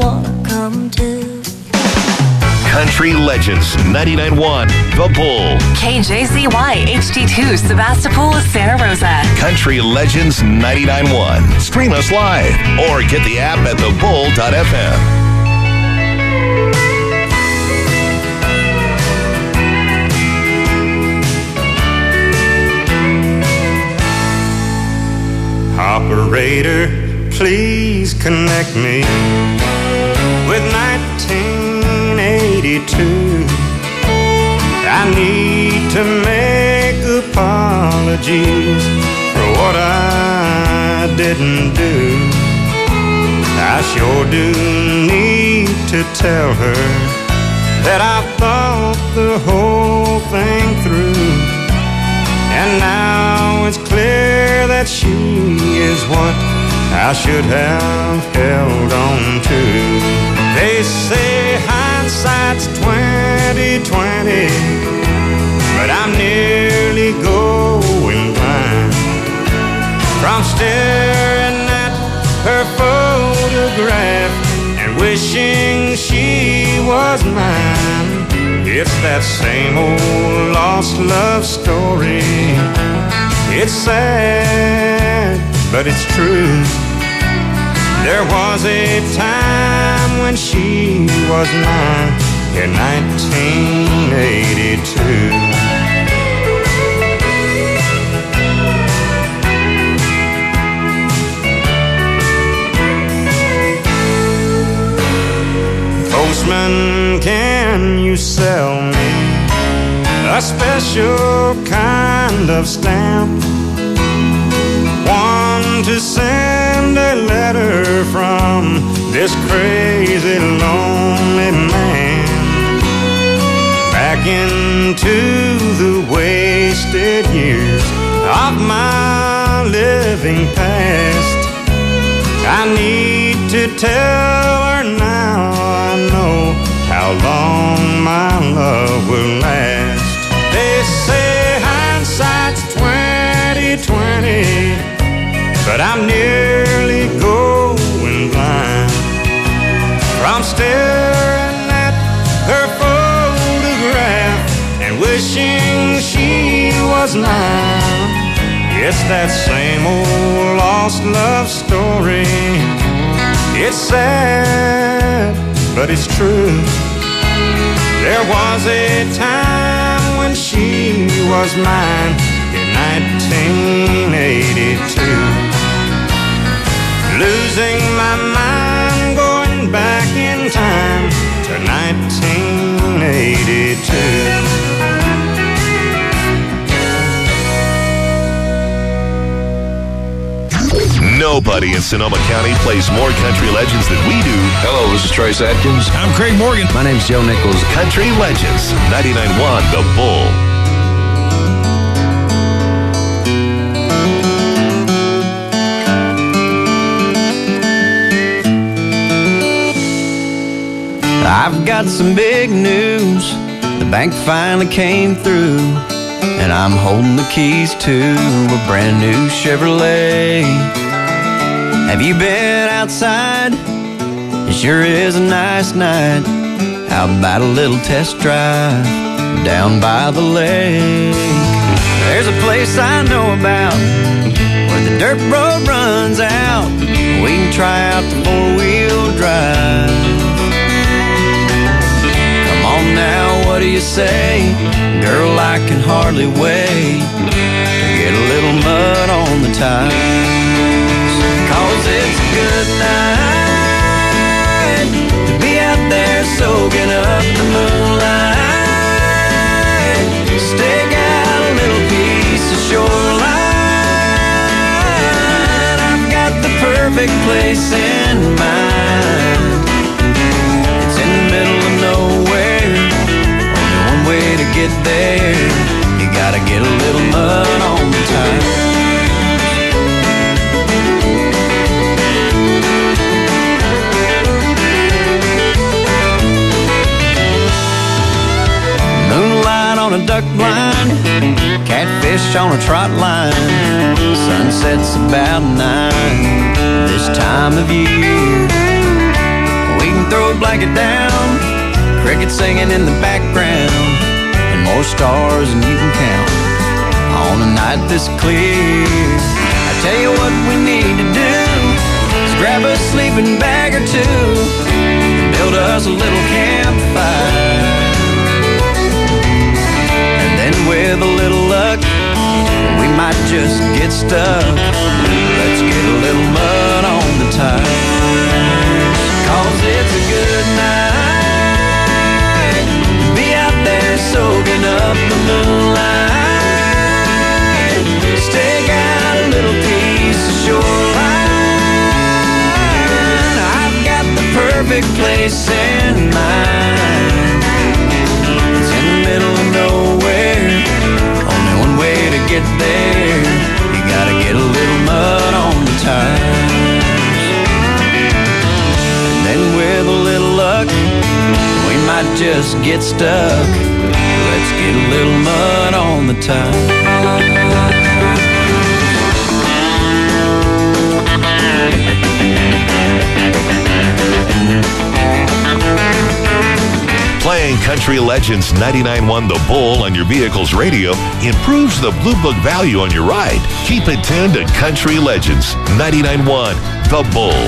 wanna come to. Country Legends 99.1 The Bull. KJZY HD2 Sebastopol, Santa Rosa. Country Legends 99.1. Stream us live or get the app at thebull.fm. Operator, please connect me with 1982. I need to make apologies for what I didn't do. I sure do need to tell her that I thought the whole thing through. And now it's clear that she is what I should have held on to. They say hindsight's 20/20, but I'm nearly going blind from staring at her photograph and wishing she was mine. It's that same old lost love story. It's sad, but it's true. There was a time when she was mine in 1982. Postman, can you sell me a special kind of stamp? One to send a letter from this crazy lonely man back into the wasted years of my living past. I need to tell her now I know how long my love will last. They say hindsight's 20/20, but I'm nearly going blind from staring at her photograph and wishing she was mine. It's that same old lost love story. It's sad, but it's true. There was a time when she was mine in 1982. Losing my mind, going back in time to 1982. Nobody in Sonoma County plays more country legends than we do. Hello, this is Trace Atkins. I'm Craig Morgan. My name's Joe Nichols. Country Legends 99.1 The Bull. I've got some big news. The bank finally came through, and I'm holding the keys to a brand new Chevrolet. Have you been outside? It sure is a nice night. How about a little test drive down by the lake? There's a place I know about where the dirt road runs out. We can try out the four-wheel drive. Come on now, what do you say? Girl, I can hardly wait to get a little mud on the tires. 'Cause it's a good night to be out there soaking up the moonlight. Stick out a little piece of shoreline. I've got the perfect place in mind. It's in the middle of nowhere. Only one way to get there. You gotta get a little mud on the tires. On a duck blind, catfish on a trot line. Sunset's about 9 this time of year. We can blanket down, crickets singing in the background, and more stars than you can count on a night this clear. I tell you what we need to do is grab a sleeping bag or two and build us a little campfire. And then with a little luck, we might just get stuck. Let's get a little mud on the tires, 'cause it's a good night to be out there soaking up the moonlight. Stake out a little piece of shoreline. I've got the perfect place in mind. It's in the middle of nowhere, only one way to get there. You gotta get a little mud on the tires. And then with a little luck, we might just get stuck. Let's get a little mud on the tires. Playing Country Legends 99.1 The Bull on your vehicle's radio improves the Blue Book value on your ride. Keep it tuned to Country Legends 99.1 The Bull.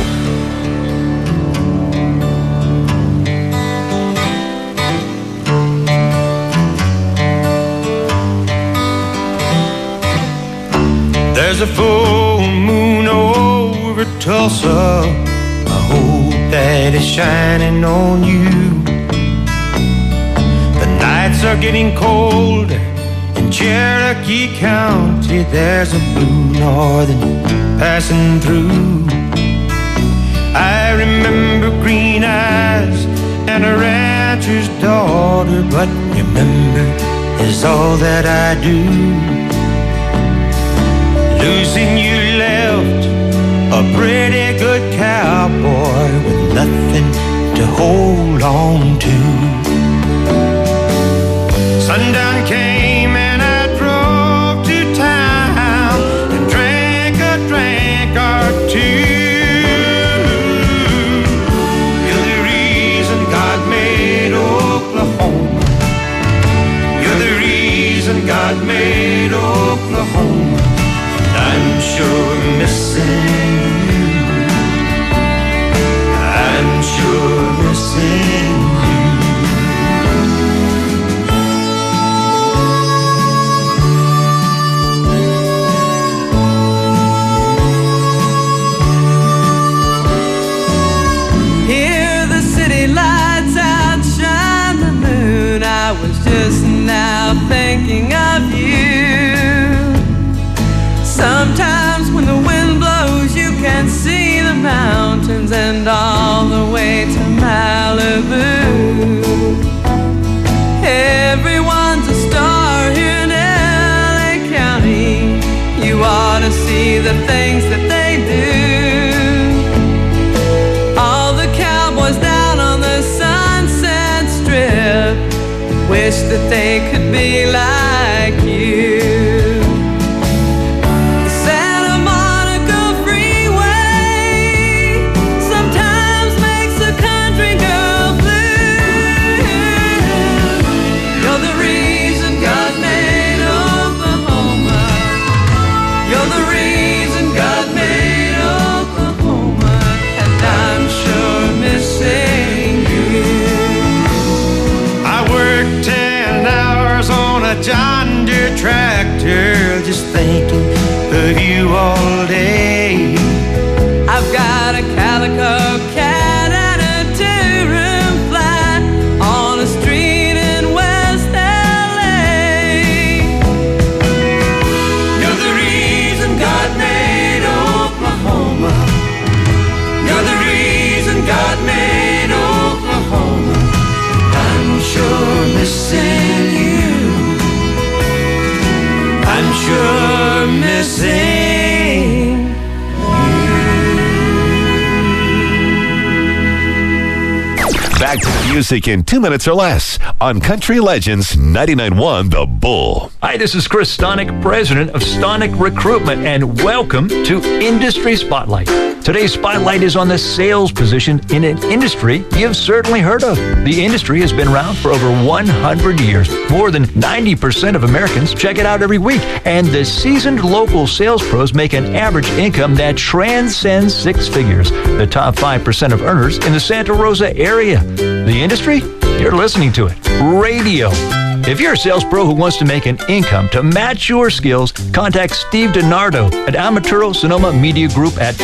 There's a full moon over Tulsa. I hope that it's shining on you. The nights are getting cold in Cherokee County. There's a blue northern passing through. I remember green eyes and a rancher's daughter, but remember is all that I do. Losing you left a pretty good cowboy with nothing to hold on to. Sundown came and I drove to town and drank a drink or two. You're the reason God made Oklahoma. You're the reason God made Oklahoma. I'm sure missing you. I'm sure missing you. Hear the city lights outshine the moon. I was just now thinking of you. Sometimes when the wind blows, you can see the mountains and all the way to Malibu. Everyone's a star here in LA County. You ought to see the things that they do. All the cowboys down on the Sunset Strip wish that they could be like you. John Deere tractor, just thinking of you all day. I've got a calico cat and a two-room flat on a street in West LA. You're the reason God made Oklahoma. You're the reason God made Oklahoma. I'm sure missing you. I'm sure missing you. Back to the music in 2 minutes or less on Country Legends 99.1 The Bull. Hi, this is Chris Stonick, president of Stonick Recruitment, and welcome to Industry Spotlight. Today's spotlight is on the sales position in an industry you've certainly heard of. The industry has been around for over 100 years. More than 90% of Americans check it out every week, and the seasoned local sales pros make an average income that transcends six figures. The top 5% of earners in the Santa Rosa area. The industry? You're listening to it. Radio. If you're a sales pro who wants to make an income to match your skills, contact Steve DiNardo at Amaturo Sonoma Media Group at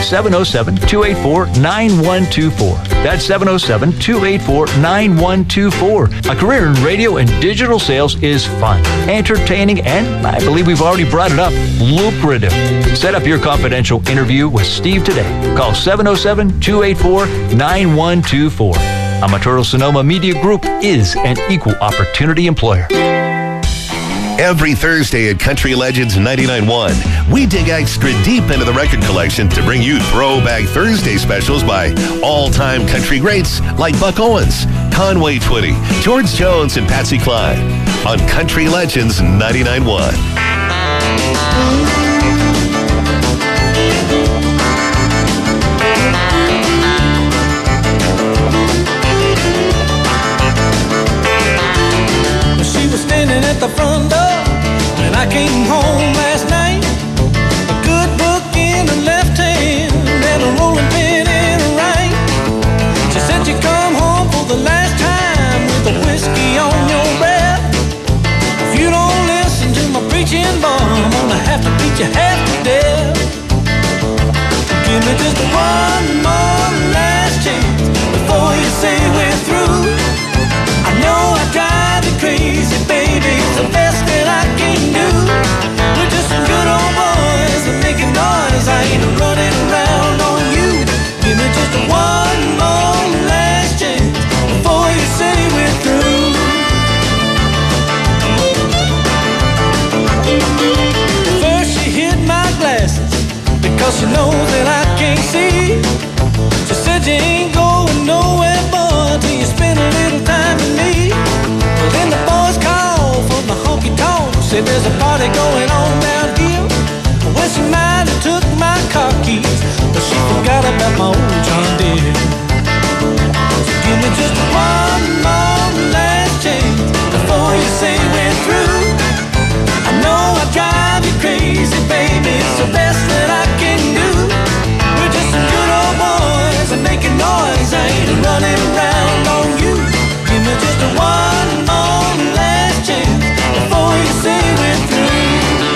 707-284-9124. That's 707-284-9124. A career in radio and digital sales is fun, entertaining, and I believe we've already brought it up, lucrative. Set up your confidential interview with Steve today. Call 707-284-9124. Amaturo Sonoma Media Group is an equal opportunity employer. Every Thursday at Country Legends 99.1, we dig extra deep into the record collection to bring you Throwback Thursday specials by all-time country greats like Buck Owens, Conway Twitty, George Jones, and Patsy Cline on Country Legends 99.1. At the front door when I came home last night, a good book in her left hand and a rolling pin in her right. She said you come home for the last time with a whiskey on your breath. If you don't listen to my preaching, boy, I'm gonna have to beat you half to death. Give me just one more last chance before you say we're through. I know I drive you crazy, baby, it's the best that I can do. We're just some good old boys and making noise, I ain't running around on you. Give me just one more last chance before you say we're through. First she hit my glasses because she knows that I can't see. She said you ain't going nowhere, boy, till you spend a little time with me. Well, then the boys called from the honky-tonk, said there's a party going on down here. Well, she might have took my car keys, but she forgot about my old John Deere. So give me just one more last chance before you say we're through. I know I drive you crazy, baby, it's the best that I can do. We're just some good old boys and making noise, I ain't running around on you. Give me just one more last chance before you say we're through.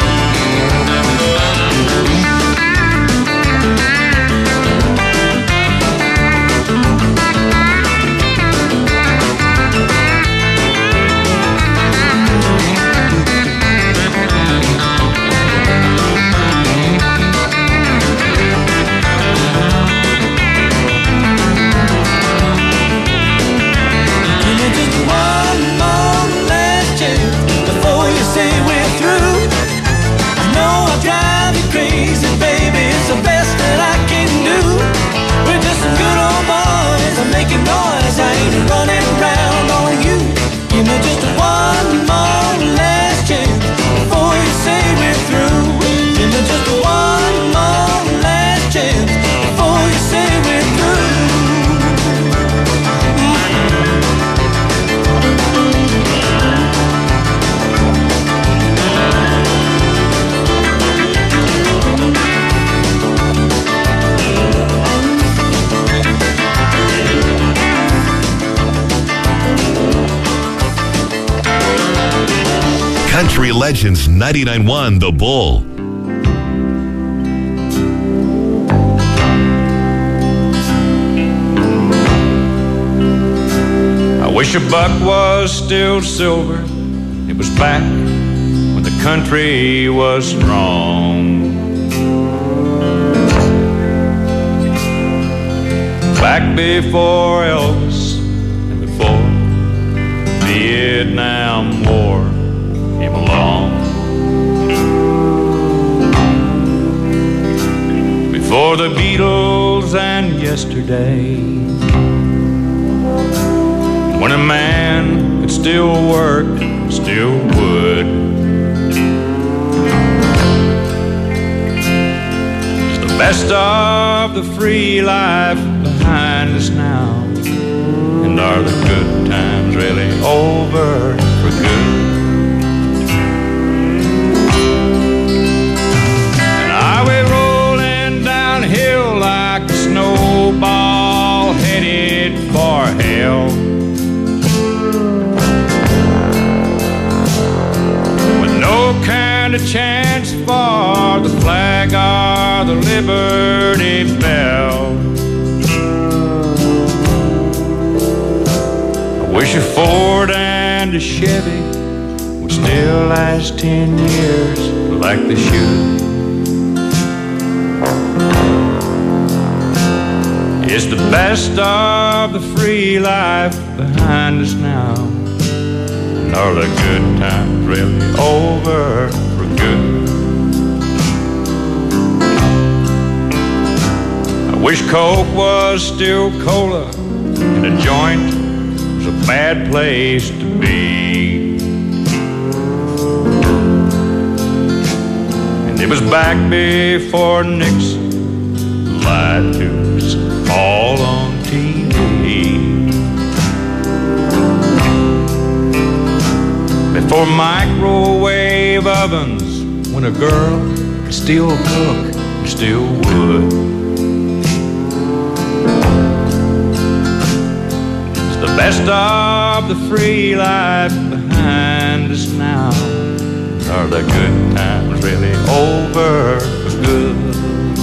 Noise, I ain't running around on you. Give me just one more last chance before you say we're through. Give me just one more last chance before you say we're through. Country Legends 99.1 The Bull. I wish a buck was still silver. It was back when the country was strong. Back before Elvis and before the Vietnam War came along. Before the Beatles and yesterday, when a man could still work, still would. Just the best of the free life behind us now? And are the good times really over for good? And are we rolling downhill like a snowball headed for hell? With no kind of chance for the flag or the Liberty Bell. I wish a Ford and a Chevy would still last 10 years like they should. It's the best of the free life behind us now. And are the good times really over for good? I wish Coke was still cola and a joint was a bad place to be. And it was back before Nixon lied to us all on TV. Before microwave ovens, when a girl could still cook and still would. The best of the free life behind us now. Are the good times really over for good?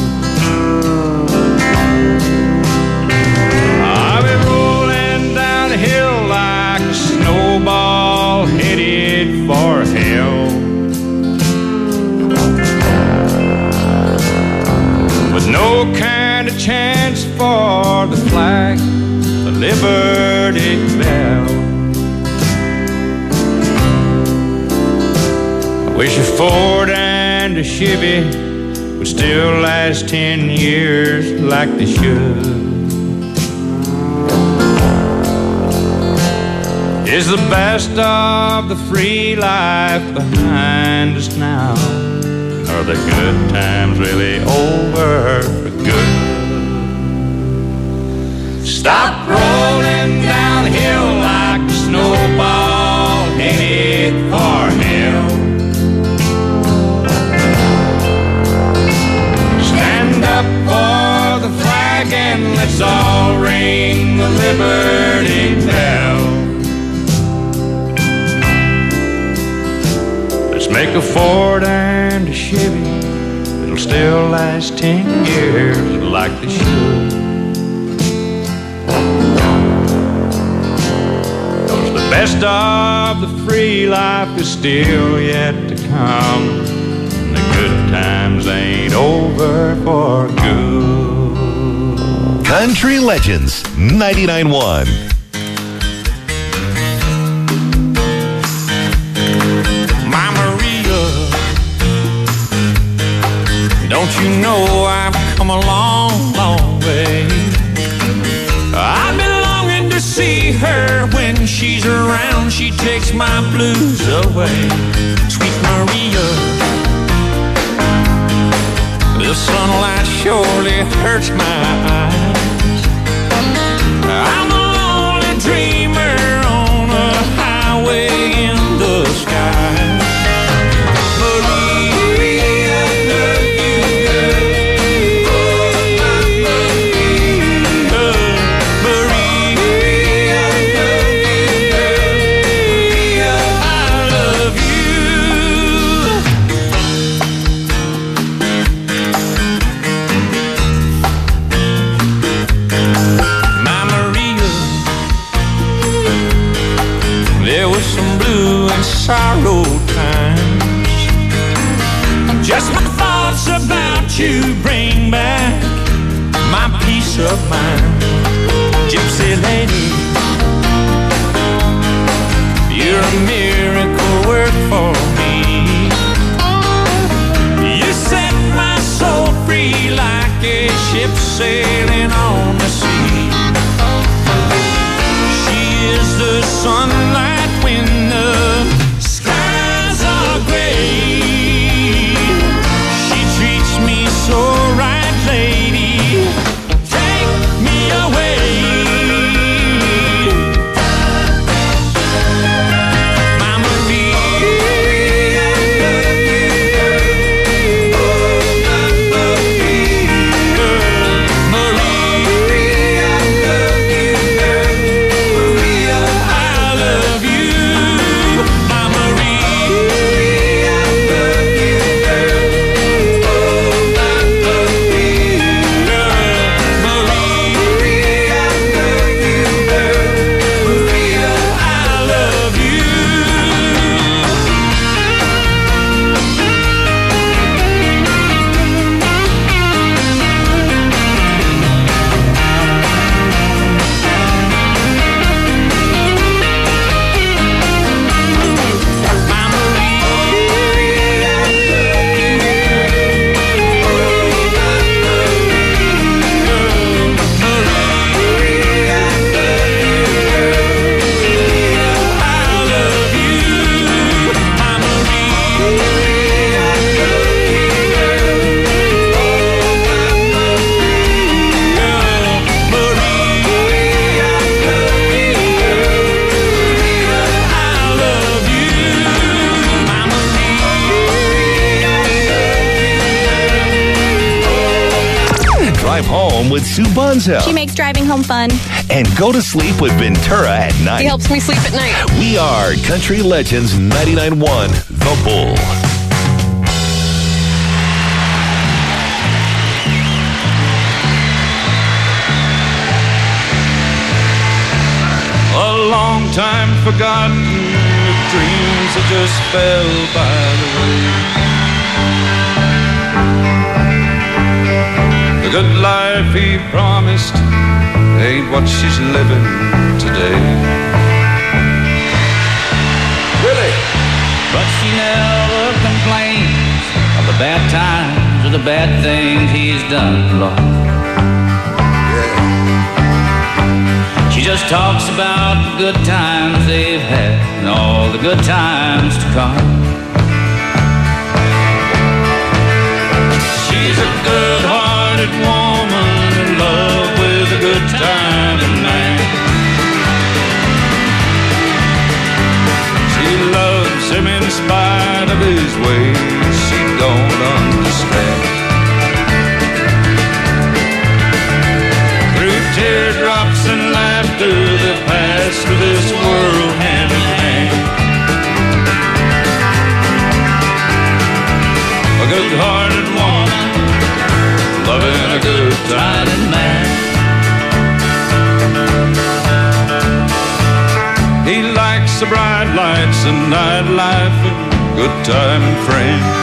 Are we rolling downhill like a snowball headed for hell? With no kind of chance for the flag, the Liberty Bell. I wish a Ford and a Chevy would still last 10 years like they should. Is the best of the free life behind us now? Are the good times really over for good? Stop rolling downhill like a snowball headed for hell. Stand up for the flag and let's all ring the Liberty Bell. Let's make a Ford and a Chevy that'll still last 10 years like they should. The best of the free life is still yet to come. And the good times ain't over for good. Country Legends 99.1. My Maria, don't you know I've come a long, long way? I've been longing to see her. When she's around, she takes my blues away. Sweet Maria, the sunlight surely hurts my eyes. I'm a lonely dreamer on a highway in the sky. Sorrow times, just my thoughts about you bring back my peace of mind. Gypsy lady, you're a miracle work for me. You set my soul free like a ship sailing on the sea. She is the sunlight when the skies are gray. She treats me so right, Sue Bonzo. She makes driving home fun. And go to sleep with Ventura at night. He helps me sleep at night. We are Country Legends 99.1 The Bull. A long time forgotten, with dreams that just fell by the way. The good life he promised ain't what she's living today. Really? But she never complains of the bad times or the bad things he's done, Lord. She just talks about the good times they've had and all the good times to come. She's a good-hearted woman in love with a good-timing man. She loves him in spite of his ways she don't understand. Through teardrops and laughter that pass through this world hand in hand. A good-hearted woman loving a good-timing man. He likes the bright lights and nightlife and good-timing friends.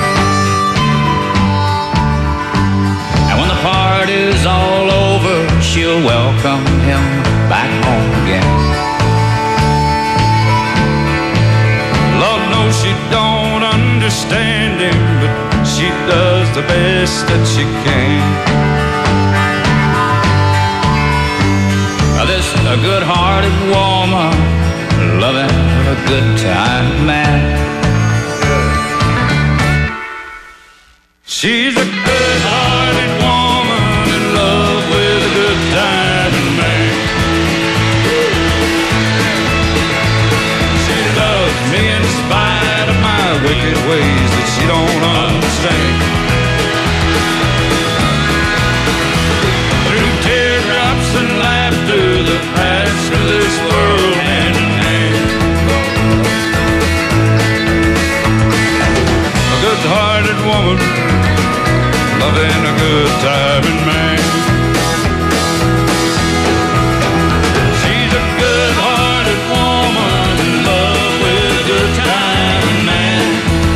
When the party's all over, she'll welcome him back home again. Lord knows she don't understand him, but she does the best that she can. Now this a good-hearted woman loving a good-time man. She's a good-hearted woman in love with a good-timing man. She loves me in spite of my wicked ways that she don't understand. Through teardrops and laughter that pass through this world hand in hand. A good-hearted woman loving a good-timing man. She's a good-hearted woman in love with a good-timing man.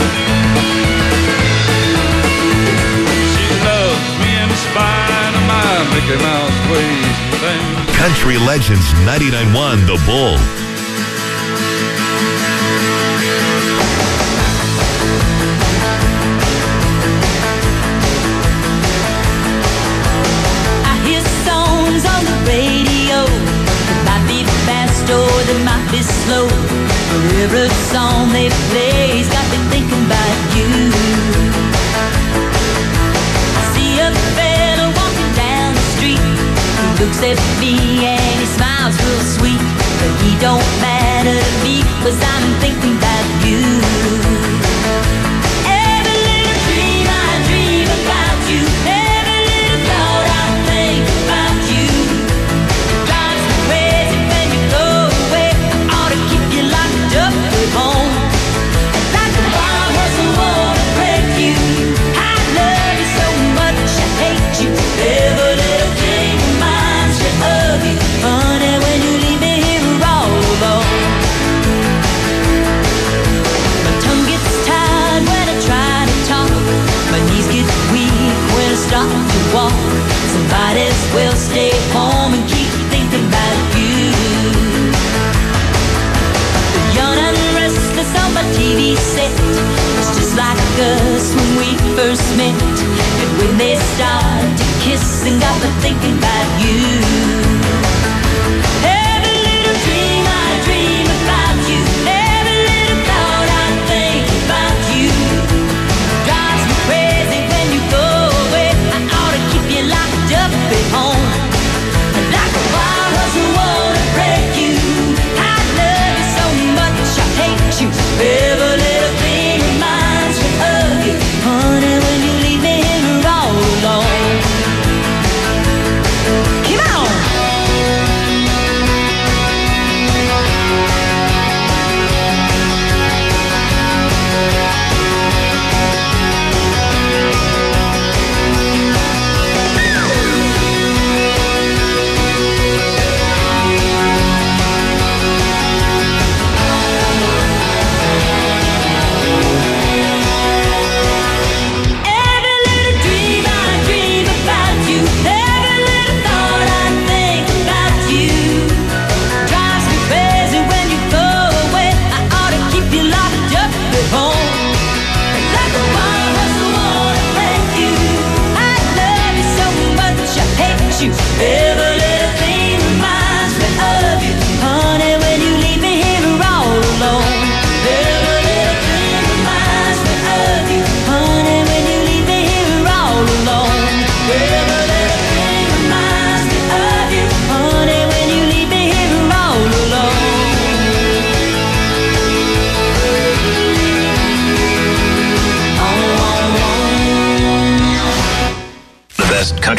She loves me in spite of my Mickey Mouse ways and things. Country Legends 99.1 The Bull. Radio, they might be fast or they might be slow. For every song they play's got me thinking about you. I see a fella walking down the street. He looks at me and he smiles real sweet. But he don't matter to me, 'cause I'm thinking about you. Every little dream I dream about you. Every little thought I think about you. Stop to walk. Somebody's will stay home and keep thinking about you. The young and restless on my TV set. It's just like us when we first met. And when they started to kiss and got me thinking about you. Every little dream I dream about you. Every little thought I think about you. Drives me crazy when you go. Locked up at home, like a wild hustle wanna break you. I love you so much, I hate you. Every little thing reminds me of you, honey. When you leave me here all alone.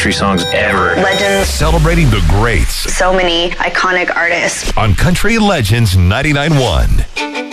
country songs ever. Legends. Celebrating the greats So many iconic artists. on Country Legends 99.1.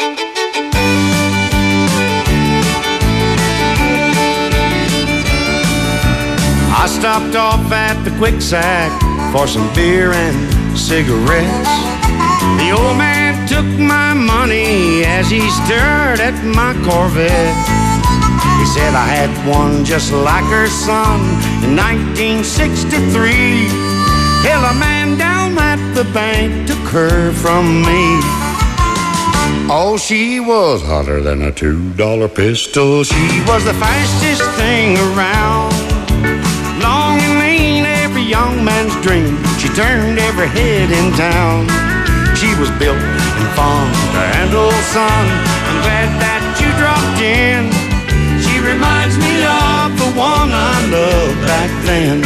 I stopped off at the Quick Sack for some beer and cigarettes. The old man took my money as he stared at my Corvette. He said I had one just like her son in 1963. Hell, a man down at the bank took her from me. Oh, she was hotter than a $2 pistol. She was the fastest thing around. Long and lean, every young man's dream. She turned every head in town. She was built and fun to handle, son. I'm glad that you dropped in. She reminds me of the one I loved back then.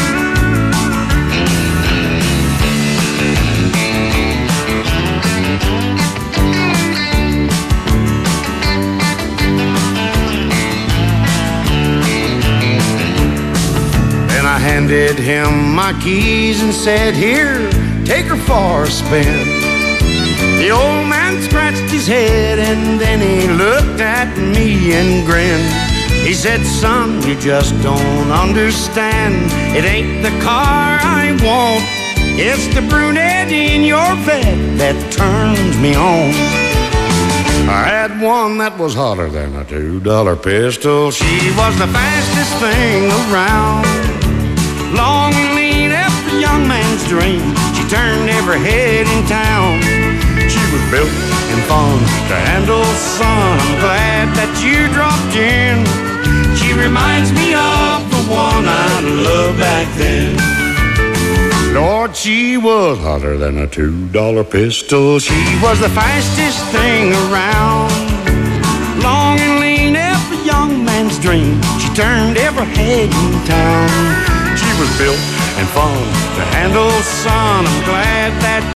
Then I handed him my keys and said, here, take her for a spin. The old man scratched his head and then he looked at me and grinned. He said, son, you just don't understand. It ain't the car I want. It's the brunette in your bed that turns me on. I had one that was hotter than a $2 pistol. She was the fastest thing around. Long and lean, every young man's dream. She turned every head in town. She was built and fun to handle, son. I'm glad that you dropped in. She reminds me of the one I loved back then. Lord, she was hotter than a $2 pistol. She was the fastest thing around. Long and lean, every young man's dream. She turned every head in town. She was built and fun to handle, son. I'm glad that